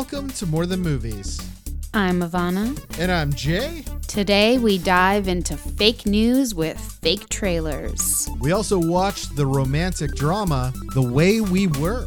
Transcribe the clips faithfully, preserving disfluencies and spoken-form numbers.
Welcome to More Than Movies. I'm Ivana. And I'm Jay. Today we dive into fake news with fake trailers. We also watched the romantic drama, The Way We Were.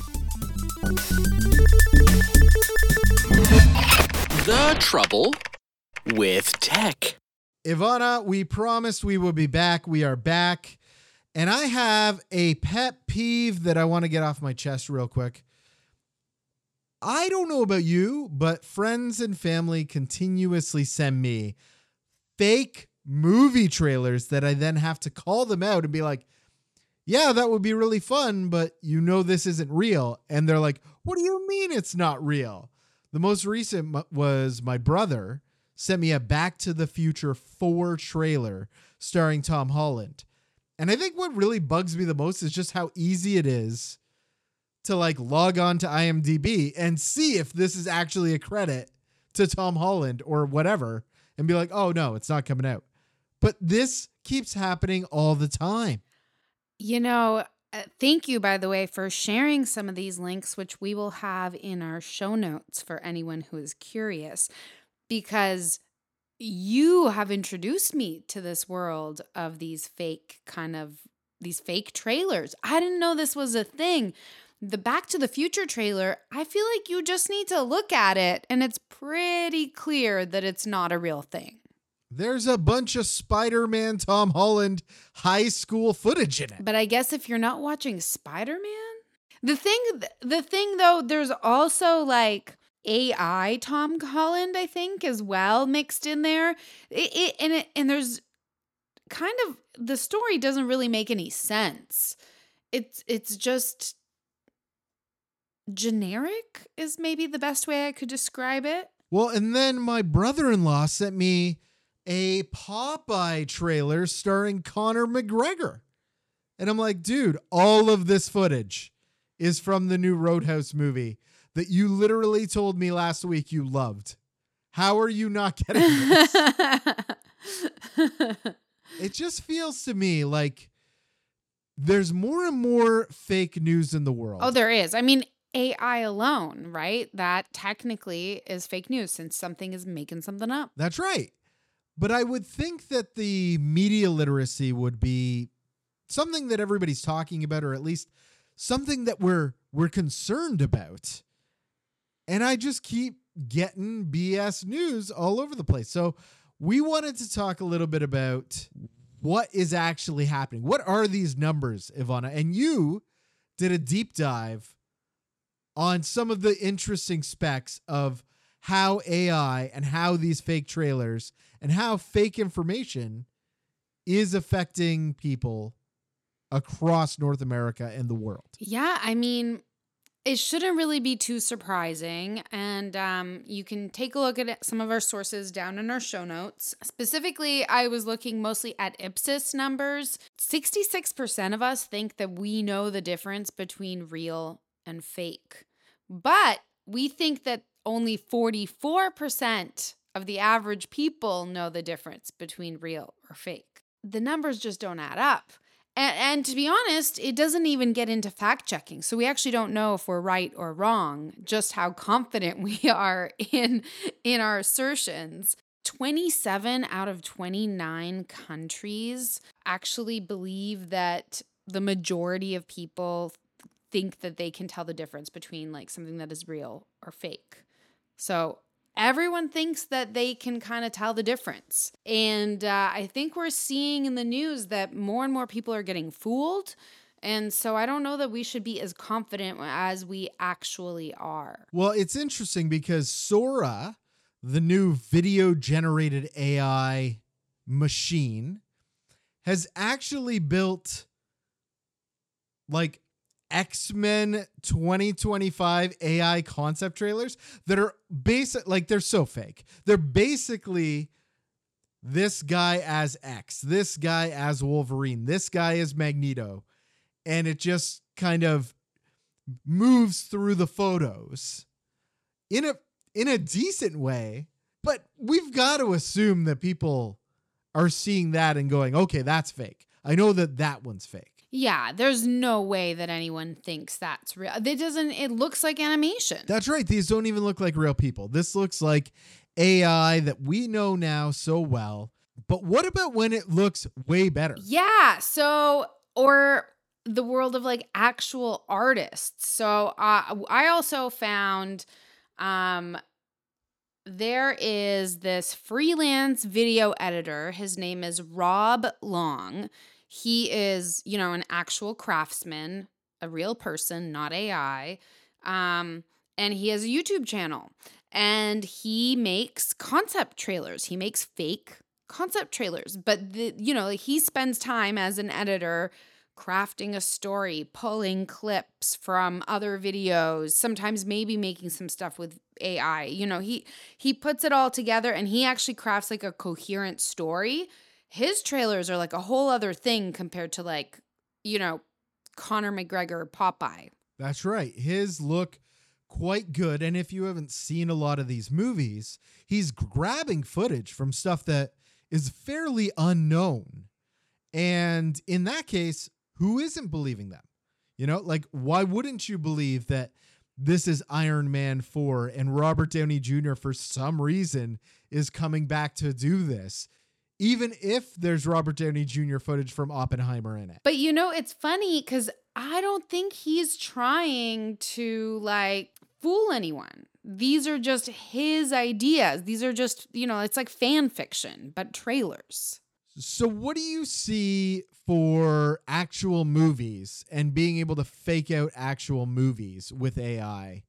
The trouble with tech. Ivana, we promised we would be back. We are back. And I have a pet peeve that I want to get off my chest real quick. I don't know about you, but friends and family continuously send me fake movie trailers that I then have to call them out and be like, yeah, that would be really fun, but you know this isn't real. And they're like, what do you mean it's not real? The most recent was my brother sent me a Back to the Future four trailer starring Tom Holland. And I think what really bugs me the most is just how easy it is to like log on to I M D B and see if this is actually a credit to Tom Holland or whatever and be like, oh no, it's not coming out. But this keeps happening all the time. You know, uh, thank you, by the way, for sharing some of these links, which we will have in our show notes for anyone who is curious, because you have introduced me to this world of these fake kind of, these fake trailers. I didn't know this was a thing. The Back to the Future trailer, I feel like you just need to look at it and it's pretty clear that it's not a real thing. There's a bunch of Spider-Man Tom Holland high school footage in it. But I guess if you're not watching Spider-Man, the thing, the thing though, there's also like A I Tom Holland, I think, as well mixed in there. It, it, and it, and there's kind of, the story doesn't really make any sense. It's it's just generic is maybe the best way I could describe it. Well, and then my brother-in-law sent me a Popeye trailer starring Conor McGregor. And I'm like, dude, all of this footage is from the new Roadhouse movie that you literally told me last week you loved. How are you not getting this? It just feels to me like there's more and more fake news in the world. Oh, there is. I mean, A I alone, right? That technically is fake news since something is making something up. That's right. But I would think that the media literacy would be something that everybody's talking about, or at least something that we're we're concerned about. And I just keep getting B S news all over the place. So we wanted to talk a little bit about what is actually happening. What are these numbers, Ivana? And you did a deep dive on some of the interesting specs of how A I and how these fake trailers and how fake information is affecting people across North America and the world. Yeah, I mean, it shouldn't really be too surprising. And um, you can take a look at it, some of our sources down in our show notes. Specifically, I was looking mostly at Ipsos numbers. sixty-six percent of us think that we know the difference between real and fake. But we think that only forty-four percent of the average people know the difference between real or fake. The numbers just don't add up. And, and to be honest, it doesn't even get into fact checking. So we actually don't know if we're right or wrong, just how confident we are in, in our assertions. twenty-seven out of twenty-nine countries actually believe that the majority of people think that they can tell the difference between like something that is real or fake. So everyone thinks that they can kind of tell the difference. And uh, I think we're seeing in the news that more and more people are getting fooled. And so I don't know that we should be as confident as we actually are. Well, it's interesting because Sora, the new video generated A I machine, has actually built like X-Men twenty twenty-five A I concept trailers that are basic, like they're so fake. They're basically this guy as X, this guy as Wolverine, this guy as Magneto, and it just kind of moves through the photos in a in a decent way. But we've got to assume that people are seeing that and going, okay, that's fake. I know that that one's fake. Yeah, there's no way that anyone thinks that's real. It doesn't, it looks like animation. That's right. These don't even look like real people. This looks like A I that we know now so well. But what about when it looks way better? Yeah. So, or the world of like actual artists. So uh, I also found um, there is this freelance video editor. His name is Rob Long. He is, you know, an actual craftsman, a real person, not A I. Um, and he has a YouTube channel. And he makes concept trailers. He makes fake concept trailers. But, the, you know, he spends time as an editor crafting a story, pulling clips from other videos, sometimes maybe making some stuff with A I. You know, he he puts it all together and he actually crafts like a coherent story. His trailers are like a whole other thing compared to like, you know, Conor McGregor Popeye. That's right. His look quite good. And if you haven't seen a lot of these movies, he's grabbing footage from stuff that is fairly unknown. And in that case, who isn't believing them? You know, like, why wouldn't you believe that this is Iron Man four and Robert Downey Junior for some reason is coming back to do this? Even if there's Robert Downey Junior footage from Oppenheimer in it. But you know, it's funny because I don't think he's trying to like fool anyone. These are just his ideas. These are just, you know, it's like fan fiction, but trailers. So what do you see for actual movies and being able to fake out actual movies with A I?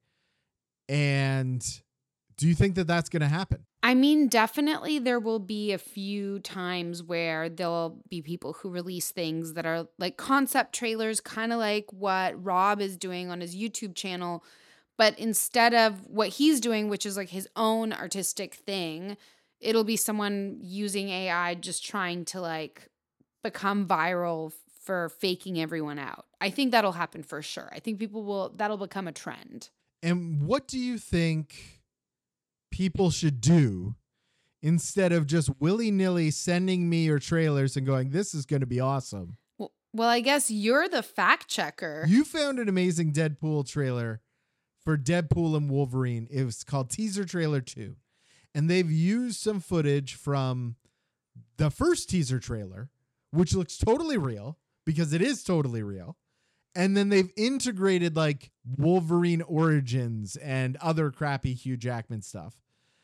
And do you think that that's going to happen? I mean, definitely there will be a few times where there'll be people who release things that are like concept trailers, kind of like what Rob is doing on his YouTube channel. But instead of what he's doing, which is like his own artistic thing, it'll be someone using A I just trying to like become viral for faking everyone out. I think that'll happen for sure. I think people will, that'll become a trend. And what do you think people should do instead of just willy-nilly sending me your trailers and going, this is going to be awesome? Well, well, I guess you're the fact checker. You found an amazing Deadpool trailer for Deadpool and Wolverine. It was called Teaser Trailer two. And they've used some footage from the first teaser trailer, which looks totally real because it is totally real. And then they've integrated like Wolverine Origins and other crappy Hugh Jackman stuff.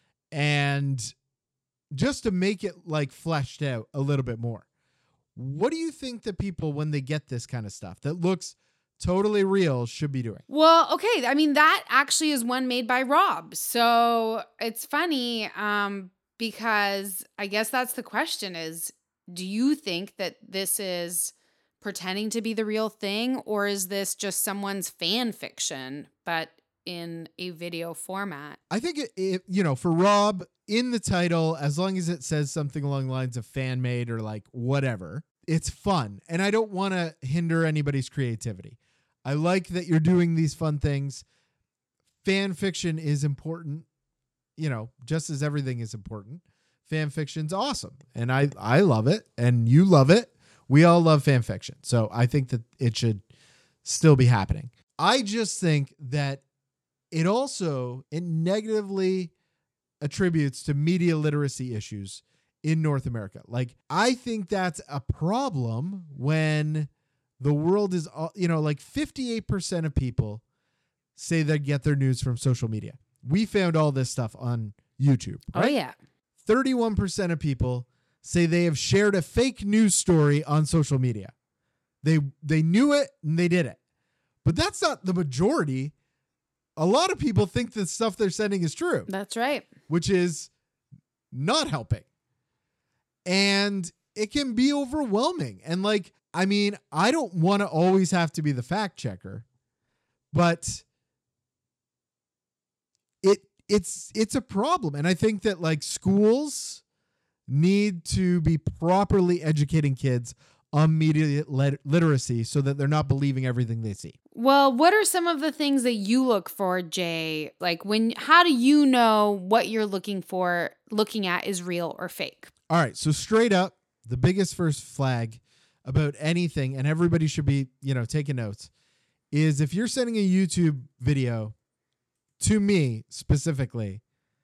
And just to make it like fleshed out a little bit more. What do you think that people, when they get this kind of stuff that looks totally real, should be doing? Well, okay. I mean, that actually is one made by Rob. So it's funny um, because I guess that's the question is, do you think that this is pretending to be the real thing, or is this just someone's fan fiction, but in a video format? I think, it, it, you know, for Rob, in the title, as long as it says something along the lines of fan made or like whatever, it's fun. And I don't want to hinder anybody's creativity. I like that you're doing these fun things. Fan fiction is important, you know, just as everything is important. Fan fiction's awesome. And I, I love it. And you love it. We all love fan fiction. So I think that it should still be happening. I just think that it also, it negatively attributes to media literacy issues in North America. Like, I think that's a problem when the world is, you know, like fifty-eight percent of people say they get their news from social media. We found all this stuff on YouTube. Right? Oh, yeah. thirty-one percent of people say they have shared a fake news story on social media. They they knew it and they did it. But that's not the majority. A lot of people think the stuff they're sending is true. That's right. Which is not helping. And it can be overwhelming. And like, I mean, I don't want to always have to be the fact checker, but it it's it's a problem. And I think that like schools need to be properly educating kids on media lit- literacy so that they're not believing everything they see. Well, what are some of the things that you look for, Jay? Like when, how do you know what you're looking for, looking at is real or fake? All right. So straight up, the biggest first flag about anything, and everybody should be, you know, taking notes, is if you're sending a YouTube video to me specifically,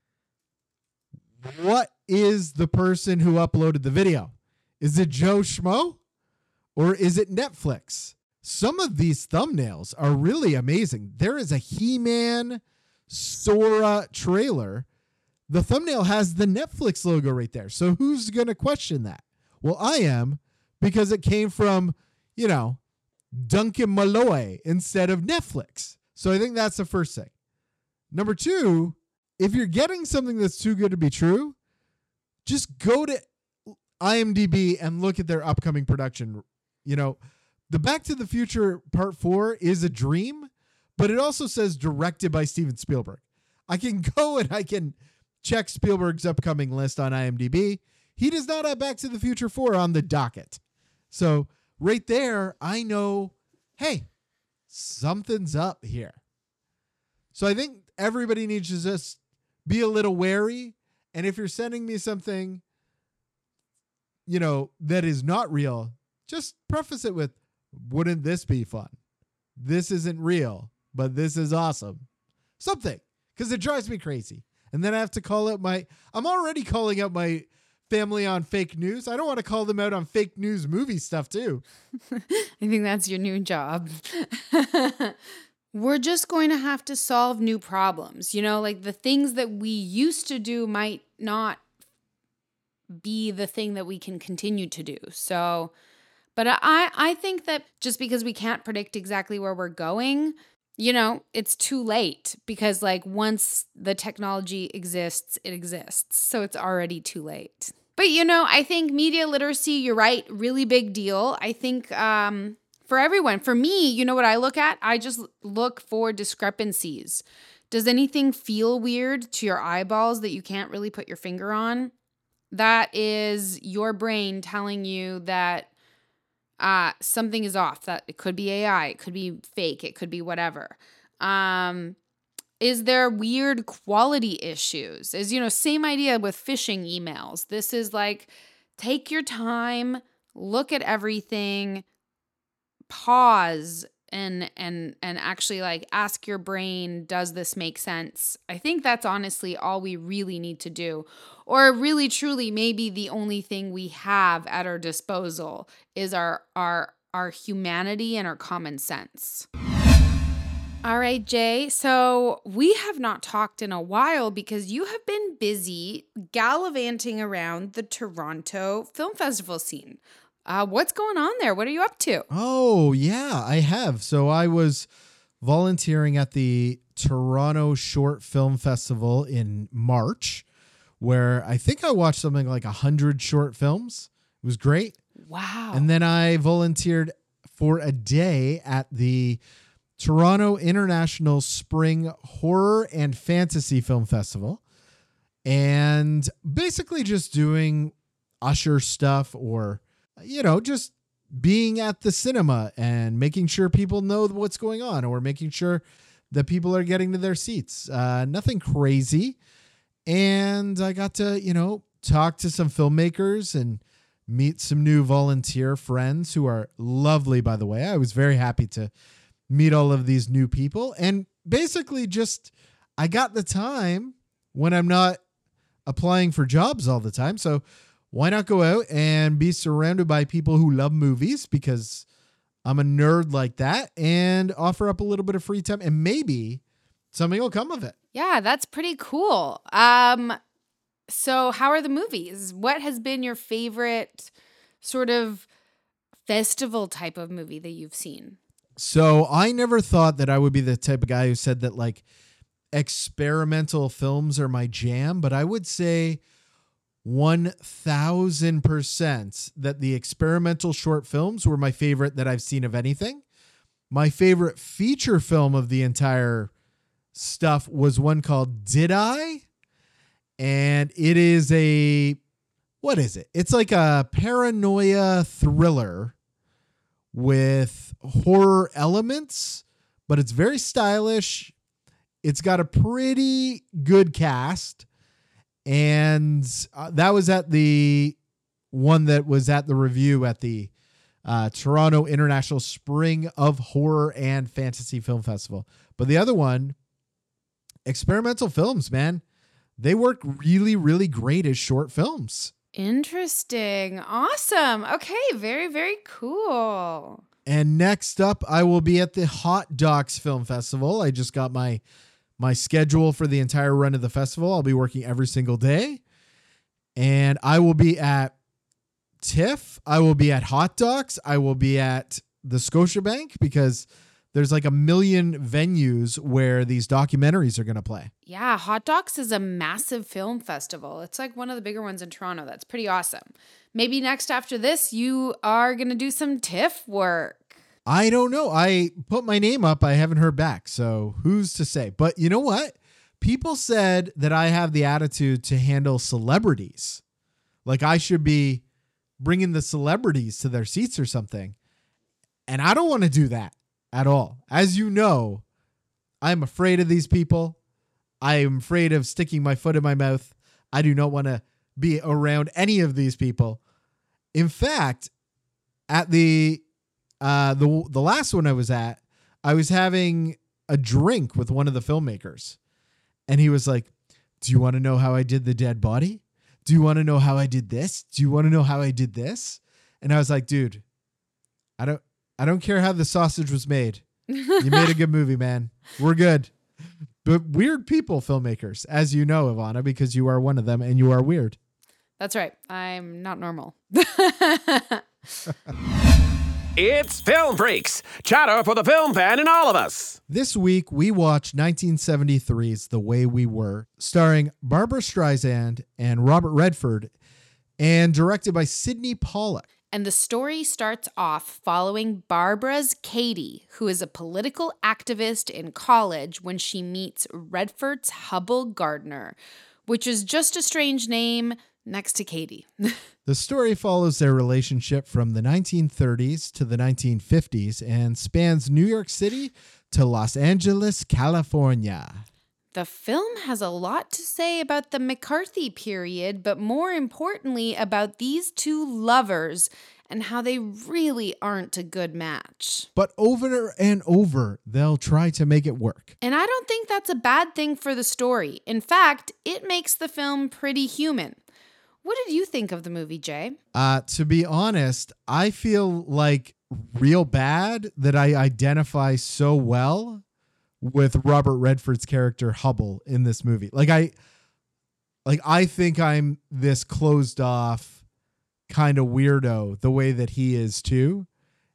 what is the person who uploaded the video? Is it Joe Schmo or is it Netflix? Some of these thumbnails are really amazing. There is a He-Man Sora trailer. The thumbnail has the Netflix logo right there. So who's going to question that? Well, I am, because it came from, you know, Duncan Malloy instead of Netflix. So I think that's the first thing. Number two, if you're getting something that's too good to be true, just go to IMDb and look at their upcoming production. You know, the Back to the Future Part four is a dream, but it also says directed by Steven Spielberg. I can go and I can check Spielberg's upcoming list on IMDb. He does not have Back to the Future four on the docket. So right there, I know, hey, something's up here. So I think everybody needs to just be a little wary. And if you're sending me something, you know, that is not real, just preface it with, wouldn't this be fun? This isn't real, but this is awesome. Something, because it drives me crazy. And then I have to call out my, I'm already calling out my family on fake news. I don't want to call them out on fake news movie stuff too. I think that's your new job. We're just going to have to solve new problems. You know, like the things that we used to do might not be the thing that we can continue to do. So, but I, I think that just because we can't predict exactly where we're going, you know, it's too late, because like once the technology exists, it exists. So it's already too late. But, you know, I think media literacy, you're right, really big deal. I think um, for everyone, for me, you know what I look at? I just look for discrepancies. Does anything feel weird to your eyeballs that you can't really put your finger on? That is your brain telling you that uh, something is off. That it could be A I, it could be fake, it could be whatever. Um, is there weird quality issues? Is, you know, same idea with phishing emails. This is like, take your time, look at everything, pause, and and and actually like ask your brain, does this make sense? I think that's honestly all we really need to do. Or really truly maybe the only thing we have at our disposal is our our our humanity and our common sense. All right, Jay. So we have not talked in a while because you have been busy gallivanting around the Toronto Film Festival scene. Uh, what's going on there? What are you up to? Oh, yeah, I have. So I was volunteering at the Toronto Short Film Festival in March, where I think I watched something like one hundred short films. It was great. Wow. And then I volunteered for a day at the Toronto International Spring Horror and Fantasy Film Festival, and basically just doing usher stuff, or, you know, just being at the cinema and making sure people know what's going on, or making sure that people are getting to their seats. Uh, nothing crazy. And I got to, you know, talk to some filmmakers and meet some new volunteer friends who are lovely, by the way. I was very happy to meet all of these new people, and basically just, I got the time when I'm not applying for jobs all the time. So why not go out and be surrounded by people who love movies, because I'm a nerd like that, and offer up a little bit of free time, and maybe something will come of it. Yeah, that's pretty cool. Um, so how are the movies? What has been your favorite sort of festival type of movie that you've seen? So I never thought that I would be the type of guy who said that like experimental films are my jam, but I would say one thousand percent that the experimental short films were my favorite that I've seen of anything. My favorite feature film of the entire stuff was one called Did I? And it is a, what is it? It's like a paranoia thriller with horror elements, but it's very stylish. It's got a pretty good cast. And uh, that was at the one that was at the review at the uh, Toronto International Spring of Horror and Fantasy Film Festival. But the other one, experimental films, man, they work really, really great as short films. Interesting. Awesome. Okay. Very, very cool. And next up, I will be at the Hot Docs Film Festival. I just got my my schedule for the entire run of the festival. I'll be working every single day. And I will be at TIFF. I will be at Hot Docs. I will be at the Scotiabank because there's like a million venues where these documentaries are going to play. Yeah, Hot Docs is a massive film festival. It's like one of the bigger ones in Toronto. That's pretty awesome. Maybe next after this, you are going to do some TIFF work. I don't know. I put my name up. I haven't heard back. So who's to say? But you know what? People said that I have the attitude to handle celebrities. Like I should be bringing the celebrities to their seats or something. And I don't want to do that at all. As you know, I'm afraid of these people. I am afraid of sticking my foot in my mouth. I do not want to be around any of these people. In fact, at the uh, the the last one I was at, I was having a drink with one of the filmmakers. And he was like, do you want to know how I did the dead body? Do you want to know how I did this? Do you want to know how I did this? And I was like, dude, I don't I don't care how the sausage was made. You made a good movie, man. We're good. But weird people, filmmakers, as you know, Ivana, because you are one of them and you are weird. That's right. I'm not normal. It's Film Freaks, chatter for the film fan in all of us. This week, we watched nineteen seventy-three's The Way We Were, starring Barbara Streisand and Robert Redford, and directed by Sidney Pollack. And the story starts off following Barbara's Katie, who is a political activist in college when she meets Redford's Hubble Gardner, which is just a strange name next to Katie. The story follows their relationship from the nineteen thirties to the nineteen fifties and spans New York City to Los Angeles, California. The film has a lot to say about the McCarthy period, but more importantly about these two lovers and how they really aren't a good match. But over and over, they'll try to make it work. And I don't think that's a bad thing for the story. In fact, it makes the film pretty human. What did you think of the movie, Jay? Uh, to be honest, I feel like real bad that I identify so well with Robert Redford's character Hubble in this movie. Like I, like I think I'm this closed off kind of weirdo the way that he is too.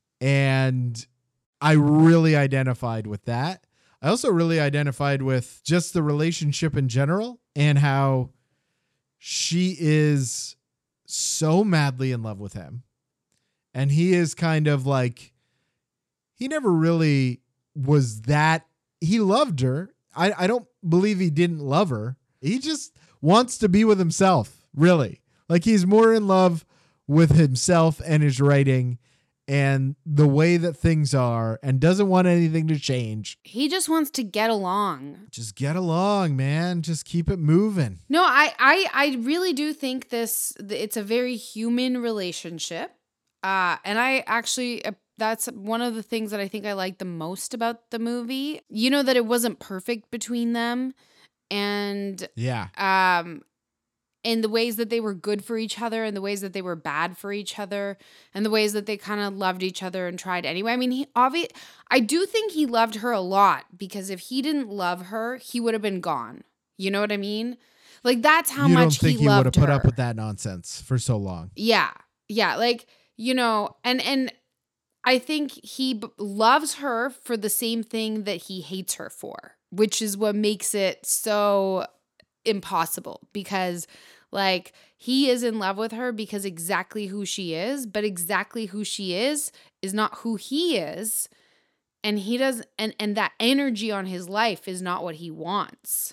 And I really identified with that. I also really identified with just the relationship in general and how she is so madly in love with him. And he is kind of like, he never really was that. He loved her. I, I don't believe he didn't love her. He just wants to be with himself, really. Like he's more in love with himself and his writing and the way that things are and doesn't want anything to change. He just wants to get along. Just get along, man. Just keep it moving. No, I, I, I really do think this, it's a very human relationship. Uh, and I actually, uh, that's one of the things that I think I like the most about the movie. You know, that it wasn't perfect between them. And yeah, um, in the ways that they were good for each other and the ways that they were bad for each other and the ways that they kind of loved each other and tried anyway. I mean, he obvi- I do think he loved her a lot because if he didn't love her, he would have been gone. You know what I mean? Like that's how you much don't think he he would loved have put her. up with that nonsense for so long. Yeah. Yeah. Like, you know, and, and I think he b- loves her for the same thing that he hates her for, which is what makes it so impossible because like he is in love with her because exactly who she is, but exactly who she is is not who he is. And he does, and, and that energy on his life is not what he wants.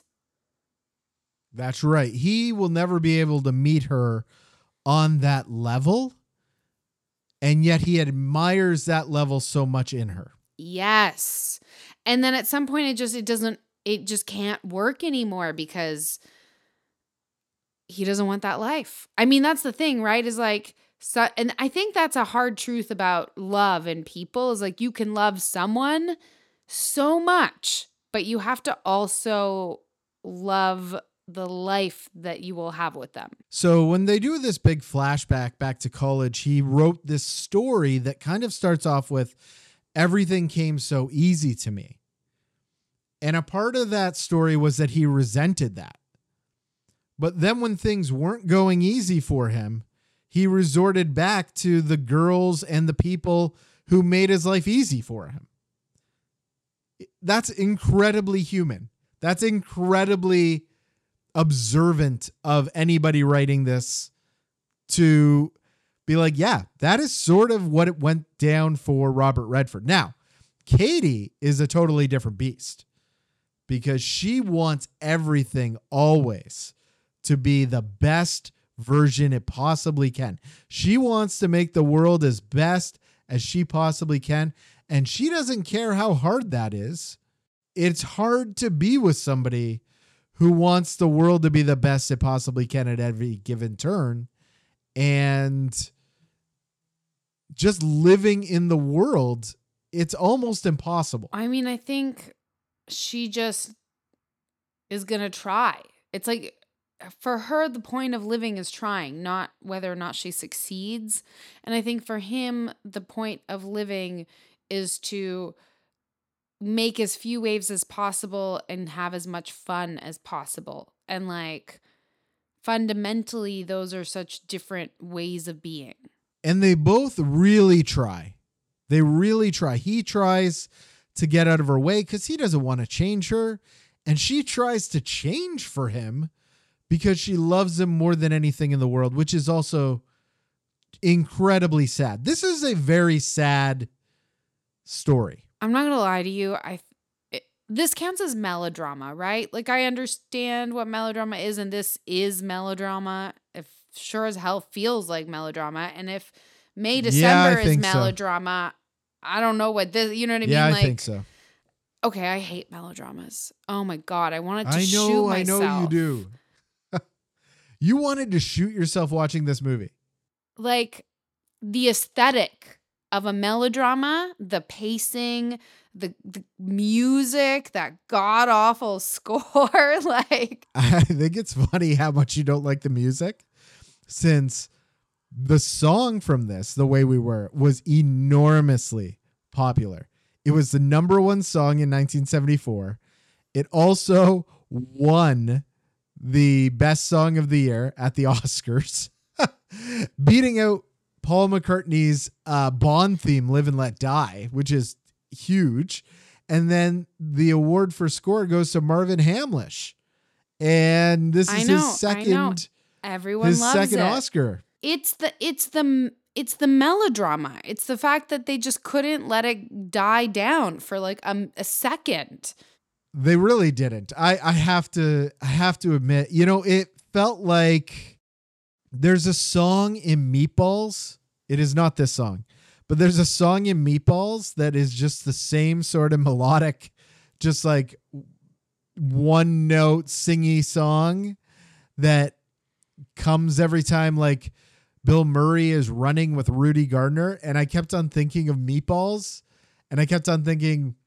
That's right. He will never be able to meet her on that level. And yet he admires that level so much in her. Yes. And then at some point it just, it doesn't, it just can't work anymore because he doesn't want that life. I mean, that's the thing, right? Is like So, and I think that's a hard truth about love and people is like you can love someone so much, but you have to also love the life that you will have with them. So when they do this big flashback back to college, he wrote this story that kind of starts off with everything came so easy to me. And a part of that story was that he resented that. But then when things weren't going easy for him, he resorted back to the girls and the people who made his life easy for him. That's incredibly human. That's incredibly observant of anybody writing this to be like, yeah, that is sort of what it went down for Robert Redford. Now, Katie is a totally different beast because she wants everything always to be the best version it possibly can. She wants to make the world as best as she possibly can, and she doesn't care how hard that is. It's hard to be with somebody who wants the world to be the best it possibly can at every given turn, and just living in the world, it's almost impossible. I mean, I think she just is going to try. It's like, for her, the point of living is trying, not whether or not she succeeds. And I think for him, the point of living is to make as few waves as possible and have as much fun as possible. And like, fundamentally, those are such different ways of being. And they both really try. They really try. He tries to get out of her way because he doesn't want to change her. And she tries to change for him because she loves him more than anything in the world, which is also incredibly sad. This is a very sad story. I'm not going to lie to you. I it, this counts as melodrama, right? Like, I understand what melodrama is, and this is melodrama. If sure as hell feels like melodrama. And if May December yeah, is melodrama, so. I don't know what this, you know what I yeah, mean? Yeah, I like, think so. Okay, I hate melodramas. Oh my God, I wanted to I know, shoot myself. I know you do. You wanted to shoot yourself watching this movie. Like, the aesthetic of a melodrama, the pacing, the, the music, that god-awful score, like... I think it's funny how much you don't like the music, since the song from this, The Way We Were, was enormously popular. It was the number one song in nineteen seventy-four. It also won the best song of the year at the Oscars, beating out Paul McCartney's uh, Bond theme, Live and Let Die, which is huge. And then the award for score goes to Marvin Hamlish. And this is I know, his second, I know. Everyone his loves second it. Oscar. It's the it's the it's the melodrama. It's the fact that they just couldn't let it die down for like a, a second. They really didn't. I, I have to I have to admit, you know, it felt like there's a song in Meatballs. It is not this song, but there's a song in Meatballs that is just the same sort of melodic, just like one note singy song that comes every time like Bill Murray is running with Rudy Gardner. And I kept on thinking of Meatballs, and I kept on thinking,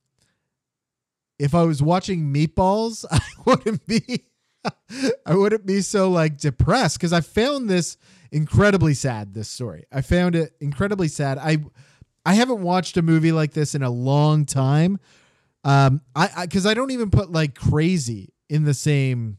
if I was watching Meatballs, I wouldn't be, I wouldn't be so like depressed, because I found this incredibly sad, this story. I found it incredibly sad. I, I haven't watched a movie like this in a long time. Um, I, I, cause I don't even put like Crazy in the same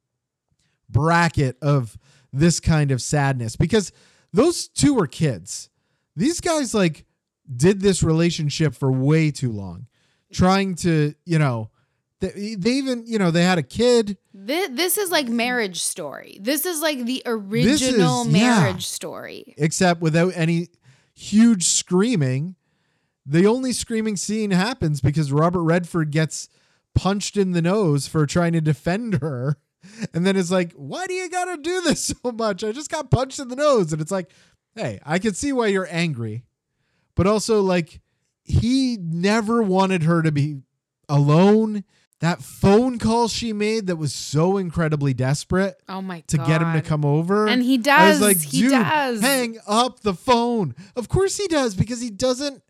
bracket of this kind of sadness, because those two were kids. These guys like did this relationship for way too long, trying to, you know, they, they even, you know, they had a kid. This, this is like Marriage Story. This is like the original is, Marriage yeah. Story. Except without any huge screaming. The only screaming scene happens because Robert Redford gets punched in the nose for trying to defend her. And then it's like, why do you got to do this so much? I just got punched in the nose. And it's like, hey, I can see why you're angry. But also, like, he never wanted her to be alone. that phone call she made that was so incredibly desperate Oh my to god. get him to come over. And he I does. was like, he dude, does. hang up the phone. Of course he does, because he doesn't.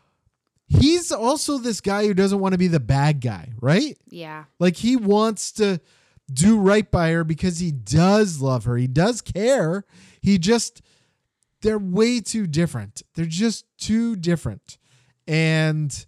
He's also this guy who doesn't want to be the bad guy, right? Yeah. Like, he wants to do right by her because he does love her. He does care. He just, they're way too different. They're just too different. And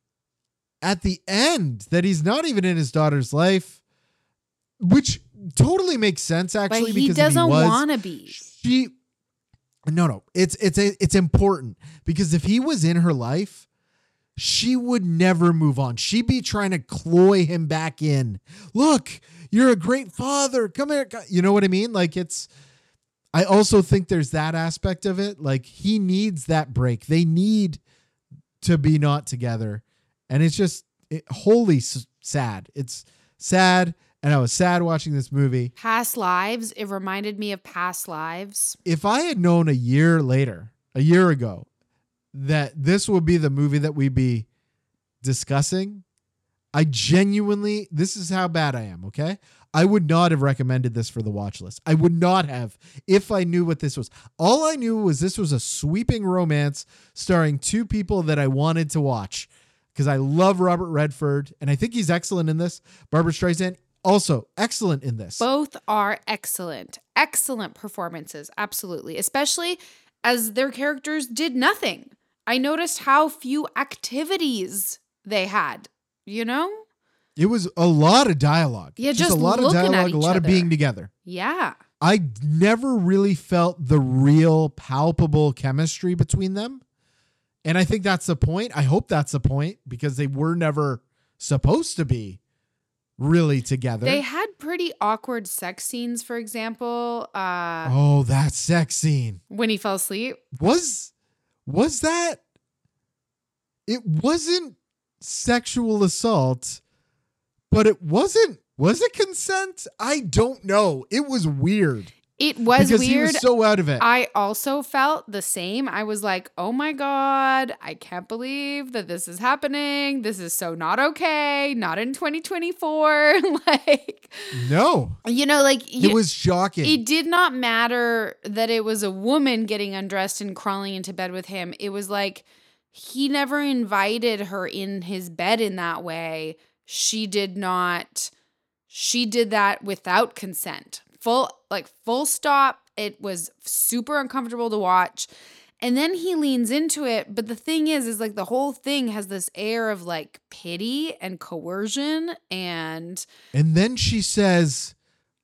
at the end, that he's not even in his daughter's life, which totally makes sense, actually, But he because doesn't if he was, want to be. she, no, no, it's, it's, a, it's important, because if he was in her life, she would never move on. She'd be trying to cloy him back in. Look, you're a great father. Come here. You know what I mean? Like, it's, I also think there's that aspect of it. Like, he needs that break. They need to be not together. And it's just it, wholly s- sad. It's sad. And I was sad watching this movie. Past lives. It reminded me of past lives. If I had known a year later, a year ago, that this would be the movie that we'd be discussing, I genuinely, this is how bad I am, okay? I would not have recommended this for the watch list. I would not have, if I knew what this was. All I knew was this was a sweeping romance starring two people that I wanted to watch, because I love Robert Redford, and I think he's excellent in this. Barbara Streisand, also excellent in this. Both are excellent. Excellent performances. Absolutely. Especially as their characters did nothing. I noticed how few activities they had, you know? It was a lot of dialogue. Yeah, just, just a lot of looking at dialogue, a each lot of other. being together. Yeah. I never really felt the real palpable chemistry between them. And I think that's the point. I hope that's the point, because they were never supposed to be really together. They had pretty awkward sex scenes, for example, uh, Oh, that sex scene. when he fell asleep. Was was that it wasn't sexual assault, but it wasn't was it consent? I don't know. It was weird. It was because weird. he was so out of it. I also felt the same. I was like, oh my God, I can't believe that this is happening. This is so not okay. Not in twenty twenty-four. Like, no. you know, like It you, was shocking. it did not matter that it was a woman getting undressed and crawling into bed with him. It was like he never invited her in his bed in that way. She did not. She did that without consent. Full, like full stop. It was super uncomfortable to watch. And then he leans into it. But the thing is, is like the whole thing has this air of like pity and coercion. And And then she says,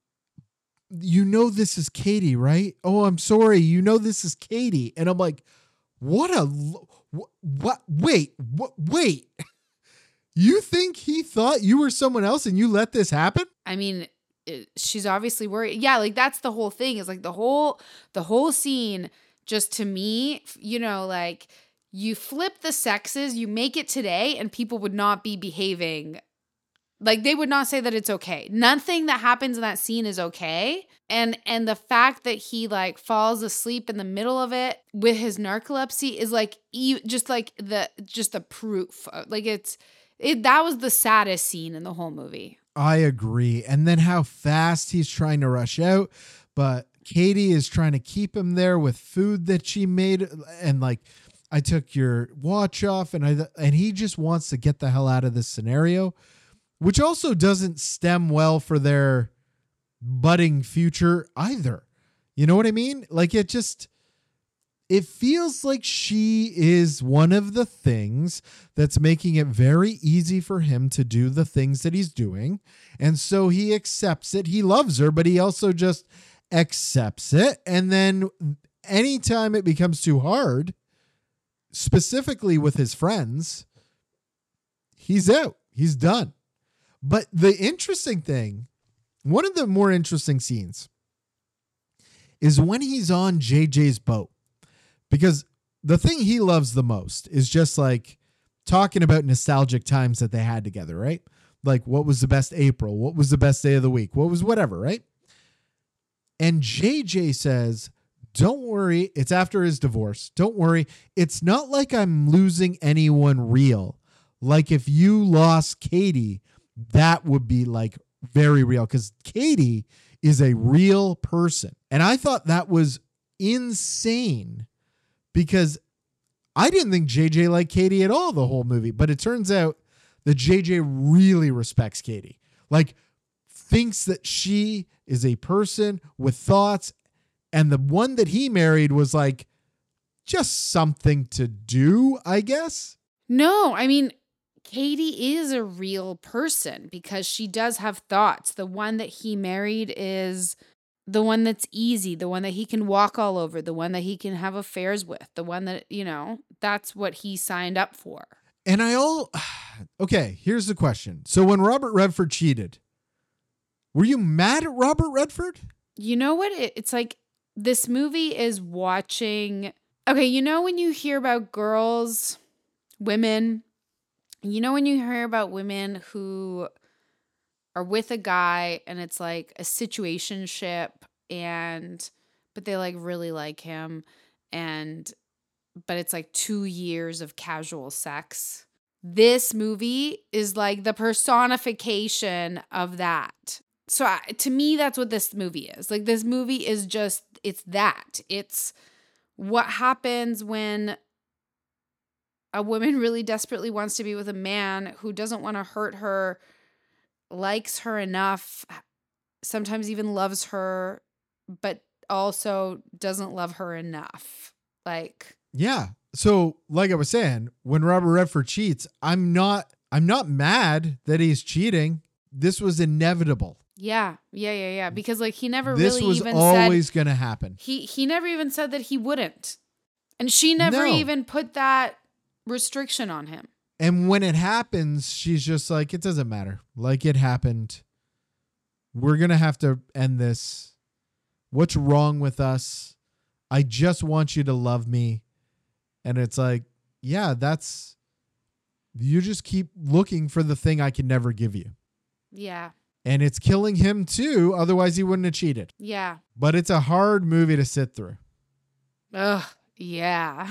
you know, this is Katie, right? Oh, I'm sorry. You know, this is Katie. And I'm like, what a, what, what wait, what, wait, you think he thought you were someone else and you let this happen? I mean, it- she's obviously worried. Yeah, like that's the whole thing. Is like the whole the whole scene. Just to me, you know, like you flip the sexes, you make it today, and people would not be behaving like they would not say that it's okay. Nothing that happens in that scene is okay. And and the fact that he like falls asleep in the middle of it with his narcolepsy is like e- just like the just the proof. Like it's it that was the saddest scene in the whole movie. I agree. And then how fast he's trying to rush out, but Katie is trying to keep him there with food that she made. And like, I took your watch off, and I, and he just wants to get the hell out of this scenario, which also doesn't stem well for their budding future either. You know what I mean? Like, it just, it feels like she is one of the things that's making it very easy for him to do the things that he's doing. And so he accepts it. He loves her, but he also just accepts it. And then anytime it becomes too hard, specifically with his friends, he's out. He's done. But the interesting thing, one of the more interesting scenes is when he's on J J's boat. Because the thing he loves the most is just like talking about nostalgic times that they had together, right? Like, what was the best April? What was the best day of the week? What was whatever, right? And J J says, don't worry. It's after his divorce. Don't worry. It's not like I'm losing anyone real. Like if you lost Katie, that would be like very real because Katie is a real person. And I thought that was insane because I didn't think J J liked Katie at all the whole movie, but it turns out that J J really respects Katie. Like, thinks that she is a person with thoughts, and the one that he married was like just something to do, I guess. No, I mean, Katie is a real person because she does have thoughts. The one that he married is the one that's easy, the one that he can walk all over, the one that he can have affairs with, the one that, you know, that's what he signed up for. And I all, okay, here's the question. So when Robert Redford cheated, were you mad at Robert Redford? You know what? It, it's like this movie is watching. Okay, you know when you hear about girls, women, you know when you hear about women who are with a guy and it's like a situationship and, but they like really like him and, but it's like two years of casual sex. This movie is like the personification of that. So I, to me, that's what this movie is. Like this movie is just, it's that. It's what happens when a woman really desperately wants to be with a man who doesn't want to hurt her, likes her enough, sometimes even loves her, but also doesn't love her enough. Like, yeah. So like I was saying, when Robert Redford cheats, I'm not, I'm not mad that he's cheating. This was inevitable. Yeah, yeah, yeah, yeah. Because like he never this really was even always said going to happen. He he never even said that he wouldn't, and she never No. even put that restriction on him. And when it happens, she's just like, it doesn't matter. Like it happened. We're going to have to end this. What's wrong with us? I just want you to love me. And it's like, yeah, that's, you just keep looking for the thing I can never give you. Yeah, And it's killing him too. Otherwise he wouldn't have cheated. yeah. But it's a hard movie to sit through. Ugh, yeah.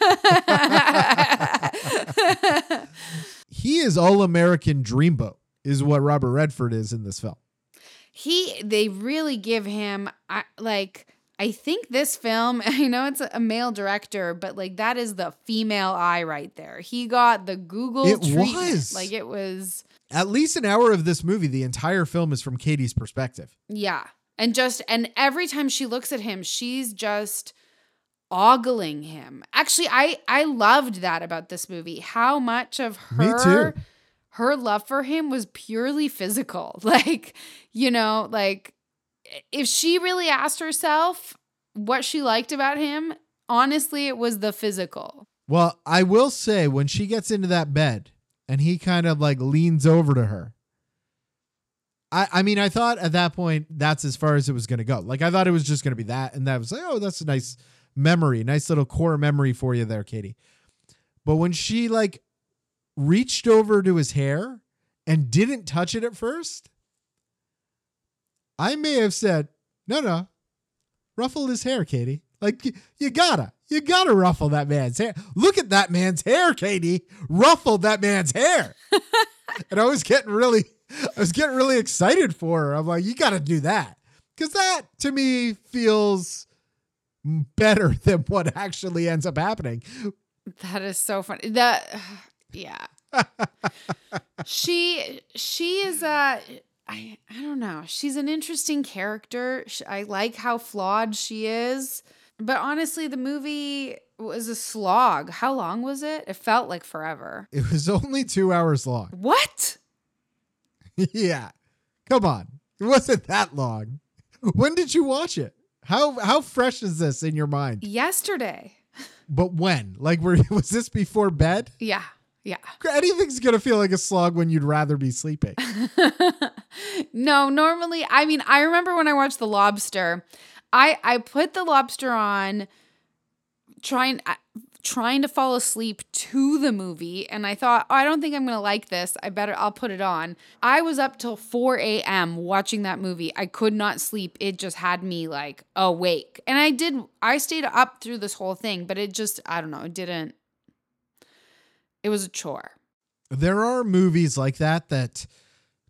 He is all-American dreamboat is what Robert Redford is in this film. He, they really give him, I, like, I think this film, I know it's a male director, but like that is the female eye right there. He got the Google It treatment. was. Like it was. At least an hour of this movie, the entire film is from Katie's perspective. Yeah. And just, and every time she looks at him, she's just ogling him. Actually, I, I loved that about this movie. How much of her, Me too. her love for him was purely physical. Like, you know, like if she really asked herself what she liked about him, honestly, it was the physical. Well, I will say when she gets into that bed and he kind of like leans over to her, I, I mean, I thought at that point, that's as far as it was going to go. Like, I thought it was just going to be that. And that was like, oh, that's a nice memory. Nice little core memory for you there, Katie. But when she like reached over to his hair and didn't touch it at first, I may have said, no, no, ruffle his hair, Katie. Like, you, you gotta, you gotta ruffle that man's hair. Look at that man's hair, Katie. Ruffle that man's hair. And I was getting really, I was getting really excited for her. I'm like, you gotta do that. Because that, to me, feels better than what actually ends up happening. That is so funny. That, yeah. she, she is a... I, I don't know. She's an interesting character. I like how flawed she is. But honestly, the movie was a slog. How long was it? It felt like forever. It was only two hours long. What? Yeah. Come on. It wasn't that long. When did you watch it? How how fresh is this in your mind? Yesterday. But when? Like, were, was this before bed? Yeah. Yeah. Anything's going to feel like a slog when you'd rather be sleeping. No, normally, I mean, I remember when I watched The Lobster, I, I put The Lobster on trying, trying to fall asleep to the movie. And I thought, oh, I don't think I'm going to like this. I better, I'll put it on. I was up till four a.m. watching that movie. I could not sleep. It just had me like awake. And I did, I stayed up through this whole thing, but it just, I don't know, it didn't. It was a chore. There are movies like that that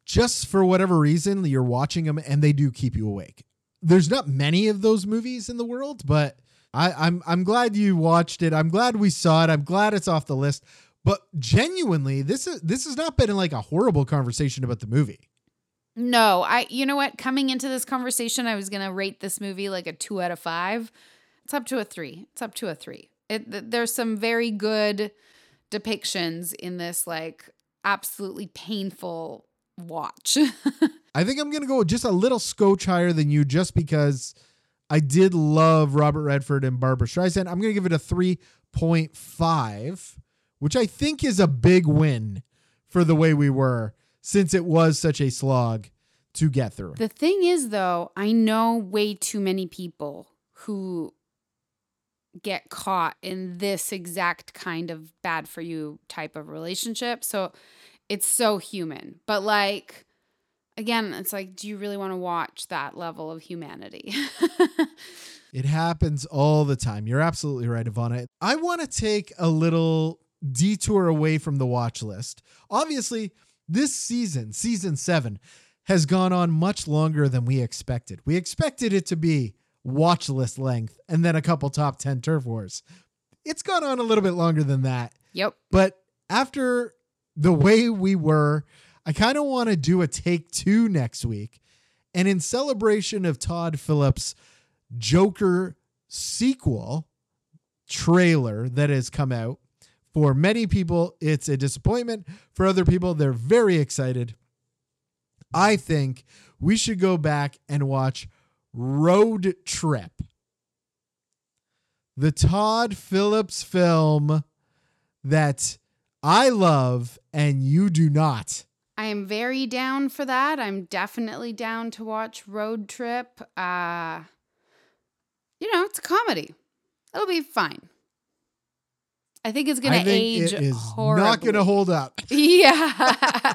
just for whatever reason, you're watching them and they do keep you awake. There's not many of those movies in the world, but I, I'm I'm glad you watched it. I'm glad we saw it. I'm glad it's off the list. But genuinely, this is this has not been like a horrible conversation about the movie. No, I you know what? Coming into this conversation, I was gonna rate this movie like a two out of five. It's up to a three. It's up to a three. It, th- there's some very good depictions in this like absolutely painful watch. I think I'm gonna go just a little scotch higher than you, just because I did love Robert Redford and Barbara Streisand. I'm gonna give it a three point five, which I think is a big win for the way we were, since it was such a slog to get through. The thing is, though, I know way too many people who get caught in this exact kind of bad for you type of relationship. So it's so human. But like, again, it's like, do you really want to watch that level of humanity? It happens all the time. You're absolutely right, Ivana. I want to take a little detour away from the watch list. Obviously, this season, season seven, has gone on much longer than we expected. We expected it to be watch list length and then a couple top ten turf wars. It's gone on a little bit longer than that. Yep. But after the way we were, I kind of want to do a take two next week. And in celebration of Todd Phillips' Joker sequel trailer that has come out, for many people, it's a disappointment. For other people, they're very excited. I think we should go back and watch Road Trip, the Todd Phillips film that I love and you do not. I am very down for that. I'm definitely down to watch Road Trip. Uh, you know, it's a comedy. It'll be fine. I think it's going I to think age it is horribly. not going to hold up. Yeah.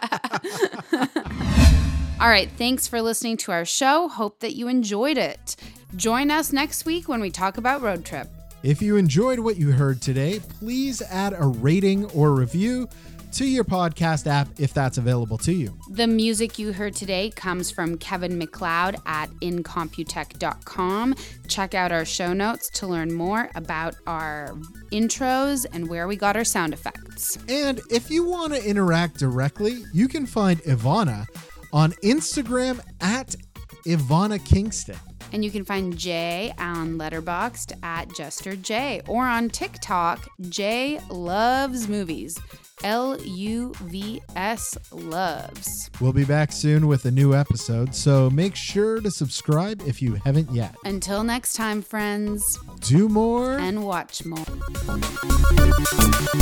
All right. Thanks for listening to our show. Hope that you enjoyed it. Join us next week when we talk about Road Trip. If you enjoyed what you heard today, please add a rating or review to your podcast app if that's available to you. The music you heard today comes from Kevin MacLeod at incomputech dot com. Check out our show notes to learn more about our intros and where we got our sound effects. And if you want to interact directly, you can find Ivana on Instagram at Ivana Kingston. And you can find Jay on Letterboxd at Jester J, or on TikTok, Jay Loves Movies. L U V S Loves. We'll be back soon with a new episode, so make sure to subscribe if you haven't yet. Until next time, friends. Do more And watch more.